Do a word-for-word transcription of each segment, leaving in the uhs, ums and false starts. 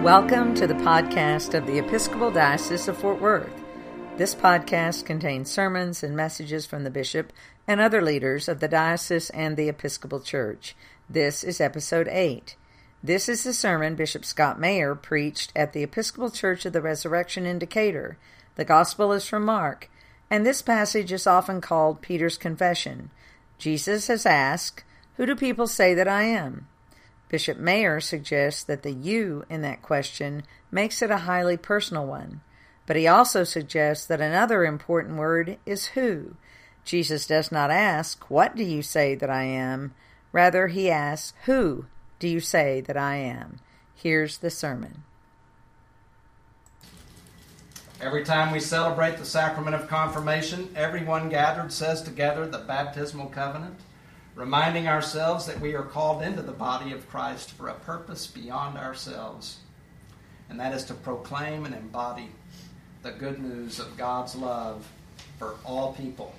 Welcome to the podcast of the Episcopal Diocese of Fort Worth. This podcast contains sermons and messages from the bishop and other leaders of the diocese and the Episcopal Church. This is episode eight. This is the sermon Bishop Scott Mayer preached at the Episcopal Church of the Resurrection in Decatur. The Gospel is from Mark, and this passage is often called Peter's Confession. Jesus has asked, "Who do people say that I am?" Bishop Mayer suggests that the you in that question makes it a highly personal one, but he also suggests that another important word is who. Jesus does not ask, "What do you say that I am?" Rather, he asks, "Who do you say that I am?" Here's the sermon. Every time we celebrate the sacrament of confirmation, everyone gathered says together the baptismal covenant, reminding ourselves that we are called into the body of Christ for a purpose beyond ourselves, and that is to proclaim and embody the good news of God's love for all people.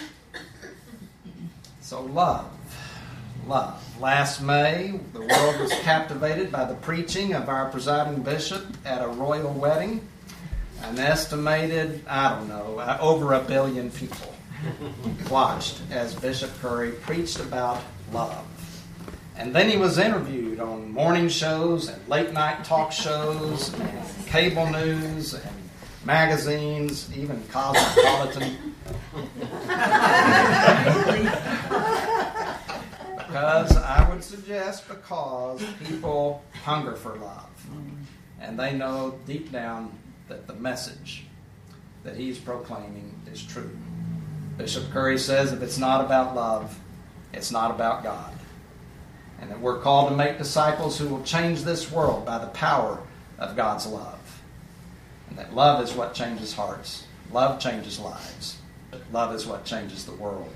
So love, love. Last May, the world was captivated by the preaching of our presiding bishop at a royal wedding. An estimated, I don't know, uh, over a billion people watched as Bishop Curry preached about love. And then he was interviewed on morning shows and late night talk shows and cable news and magazines, even Cosmopolitan. Because I would suggest because people hunger for love. And they know deep down that the message that he's proclaiming is true. Bishop Curry says if it's not about love, it's not about God. And that we're called to make disciples who will change this world by the power of God's love. And that love is what changes hearts. Love changes lives. Love is what changes the world.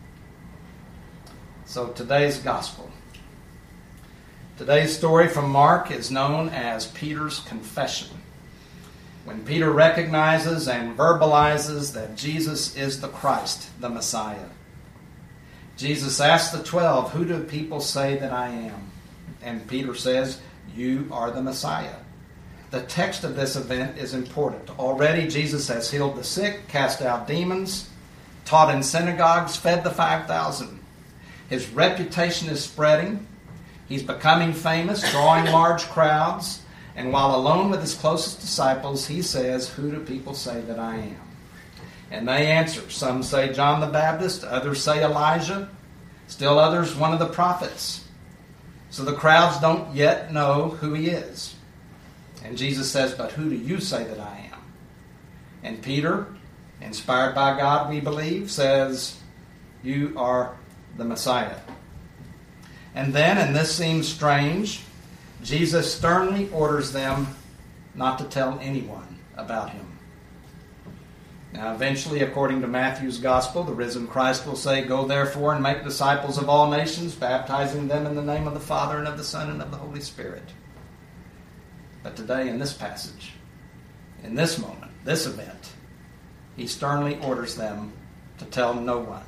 So today's gospel. Today's story from Mark is known as Peter's Confession. When Peter recognizes and verbalizes that Jesus is the Christ, the Messiah. Jesus asks the twelve, "Who do people say that I am?" And Peter says, "You are the Messiah." The text of this event is important. Already Jesus has healed the sick, cast out demons, taught in synagogues, fed the five thousand. His reputation is spreading. He's becoming famous, drawing large crowds. And while alone with his closest disciples, he says, "Who do people say that I am?" And they answer. Some say John the Baptist, others say Elijah, still others one of the prophets. So the crowds don't yet know who he is. And Jesus says, "But who do you say that I am?" And Peter, inspired by God, we believe, says, "You are the Messiah." And then, and this seems strange, Jesus sternly orders them not to tell anyone about him. Now, eventually, according to Matthew's Gospel, the risen Christ will say, "Go therefore and make disciples of all nations, baptizing them in the name of the Father and of the Son and of the Holy Spirit." But today, in this passage, in this moment, this event, he sternly orders them to tell no one.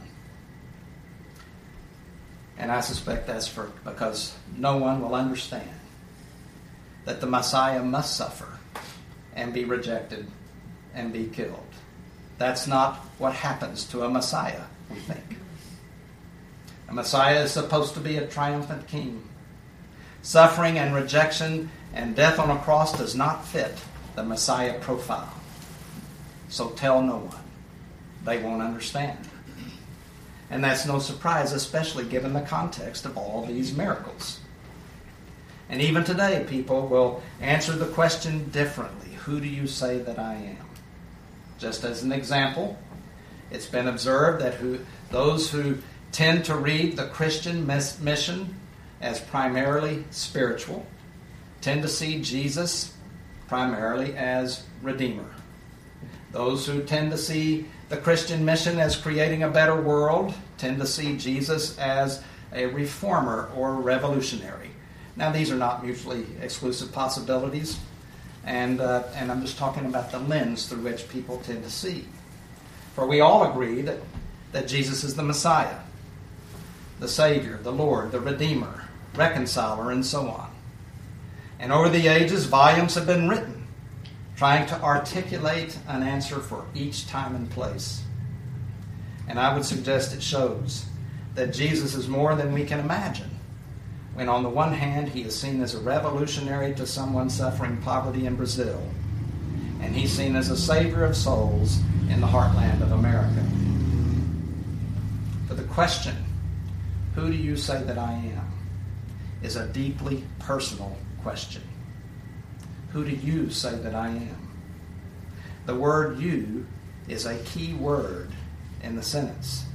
And I suspect that's for because no one will understand that the Messiah must suffer and be rejected and be killed. That's not what happens to a Messiah, we think. A Messiah is supposed to be a triumphant king. Suffering and rejection and death on a cross does not fit the Messiah profile. So tell no one. They won't understand. And that's no surprise, especially given the context of all these miracles. And even today, people will answer the question differently. Who do you say that I am? Just as an example, it's been observed that who, those who tend to read the Christian mission as primarily spiritual tend to see Jesus primarily as Redeemer. Those who tend to see the Christian mission as creating a better world tend to see Jesus as a reformer or revolutionary. Now, these are not mutually exclusive possibilities, and uh, and I'm just talking about the lens through which people tend to see. For we all agree that, that Jesus is the Messiah, the Savior, the Lord, the Redeemer, reconciler, and so on. And over the ages, volumes have been written trying to articulate an answer for each time and place. And I would suggest it shows that Jesus is more than we can imagine, when on the one hand he is seen as a revolutionary to someone suffering poverty in Brazil, and he's seen as a savior of souls in the heartland of America. But the question, who do you say that I am, is a deeply personal question. Who do you say that I am? The word you is a key word in the sentence.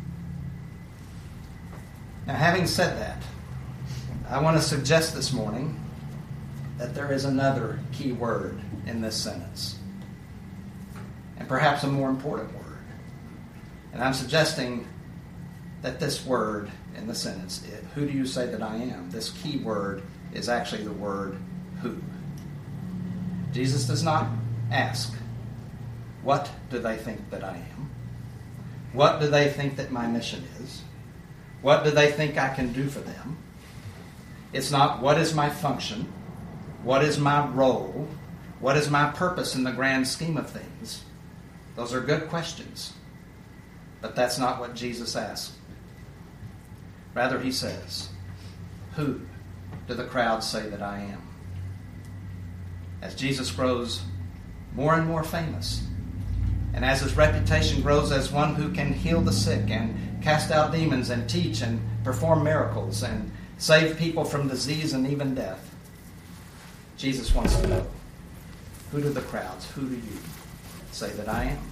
Now, having said that, I want to suggest this morning that there is another key word in this sentence, and perhaps a more important word. And I'm suggesting that this word in the sentence, it, who do you say that I am? This key word is actually the word who. Jesus does not ask, what do they think that I am? What do they think that my mission is? What do they think I can do for them? It's not, what is my function? What is my role? What is my purpose in the grand scheme of things? Those are good questions. But that's not what Jesus asked. Rather, he says, who do the crowd say that I am? As Jesus grows more and more famous, and as his reputation grows as one who can heal the sick and cast out demons and teach and perform miracles and save people from disease and even death, Jesus wants to know, who do the crowds, who do you say that I am?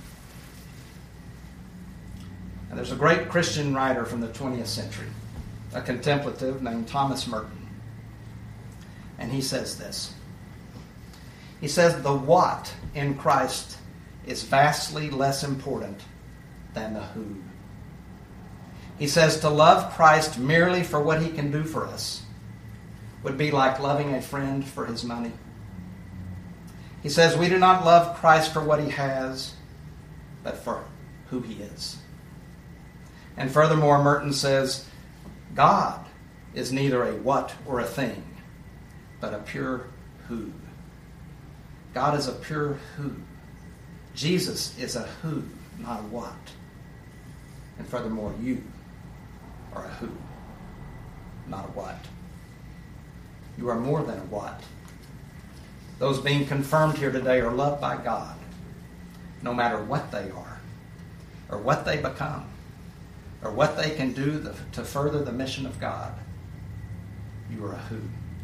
And there's a great Christian writer from the twentieth century, a contemplative named Thomas Merton. And he says this. He says, the what in Christ is vastly less important than the who. He says, to love Christ merely for what he can do for us would be like loving a friend for his money. He says, we do not love Christ for what he has, but for who he is. And furthermore, Merton says, God is neither a what or a thing, but a pure who. God is a pure who. Jesus is a who, not a what. And furthermore, you are a who, not a what. You are more than a what. Those being confirmed here today are loved by God, no matter what they are, or what they become, or what they can do to further the mission of God. You are a who.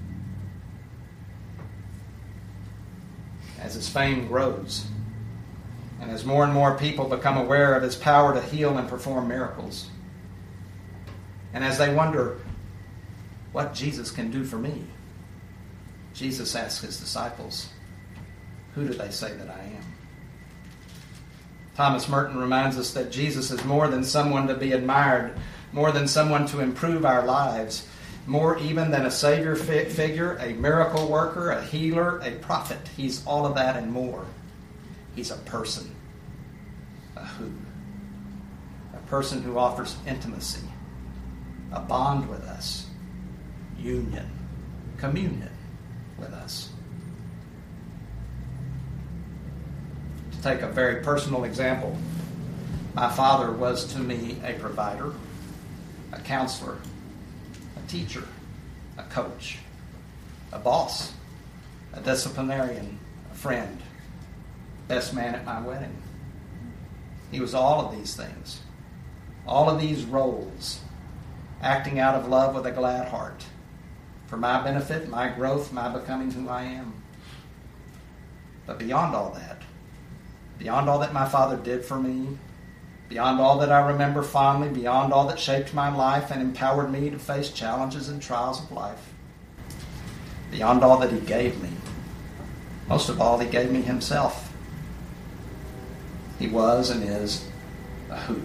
As his fame grows, and as more and more people become aware of his power to heal and perform miracles, and as they wonder what Jesus can do for me, Jesus asks his disciples, who do they say that I am? Thomas Merton reminds us that Jesus is more than someone to be admired, more than someone to improve our lives, more even than a savior fi- figure, a miracle worker, a healer, a prophet. He's all of that and more. He's a person, a who, a person who offers intimacy, a bond with us, union, communion with us. To take a very personal example, my father was to me a provider, a counselor, a teacher, a coach, a boss, a disciplinarian, a friend, best man at my wedding. He was all of these things, all of these roles, acting out of love with a glad heart, for my benefit, my growth, my becoming who I am. But beyond all that, beyond all that my father did for me, beyond all that I remember fondly, beyond all that shaped my life and empowered me to face challenges and trials of life, beyond all that he gave me, most of all, he gave me himself. He was and is a who.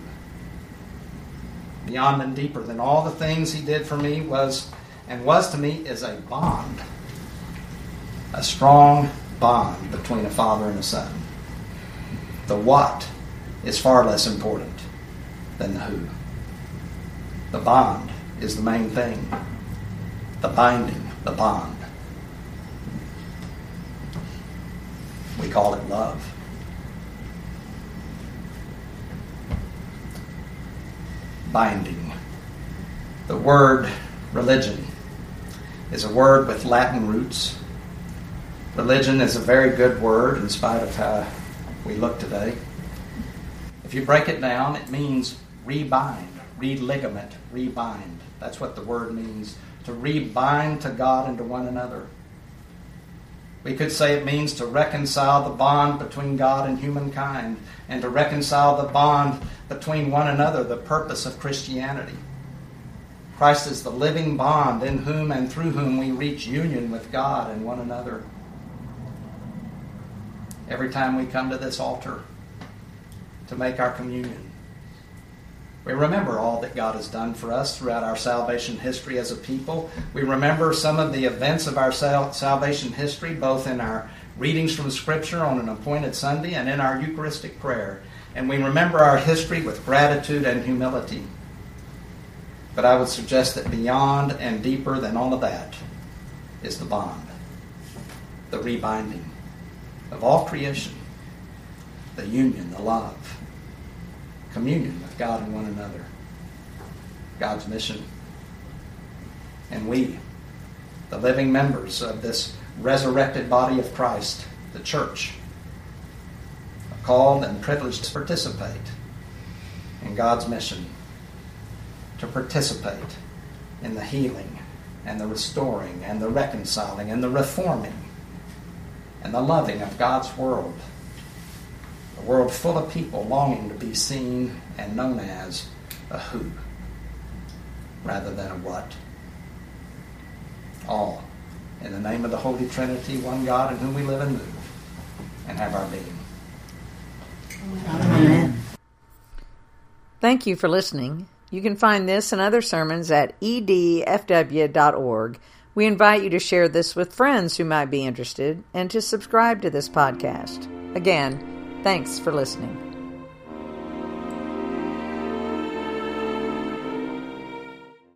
Beyond and deeper than all the things he did for me was and was to me is a bond, a strong bond between a father and a son. The what is far less important than the who. The bond is the main thing. The binding, the bond. call it love. Binding. The word religion is a word with Latin roots. Religion is a very good word in spite of how we look today. If you break it down, it means rebind, religament, rebind. That's what the word means, to rebind to God and to one another. We could say it means to reconcile the bond between God and humankind and to reconcile the bond between one another, the purpose of Christianity. Christ is the living bond in whom and through whom we reach union with God and one another. Every time we come to this altar to make our communion, we remember all that God has done for us throughout our salvation history as a people. We remember some of the events of our sal- salvation history, both in our readings from Scripture on an appointed Sunday and in our Eucharistic prayer. And we remember our history with gratitude and humility. But I would suggest that beyond and deeper than all of that is the bond, the rebinding of all creation, the union, the love, communion with God and one another, God's mission. And we, the living members of this resurrected body of Christ, the church, are called and privileged to participate in God's mission, to participate in the healing and the restoring and the reconciling and the reforming and the loving of God's world. A world full of people longing to be seen and known as a who rather than a what. All in the name of the Holy Trinity, one God in whom we live and move and have our being. Amen. Thank you for listening. You can find this and other sermons at e d f w dot org. We invite you to share this with friends who might be interested and to subscribe to this podcast. Again, thanks for listening.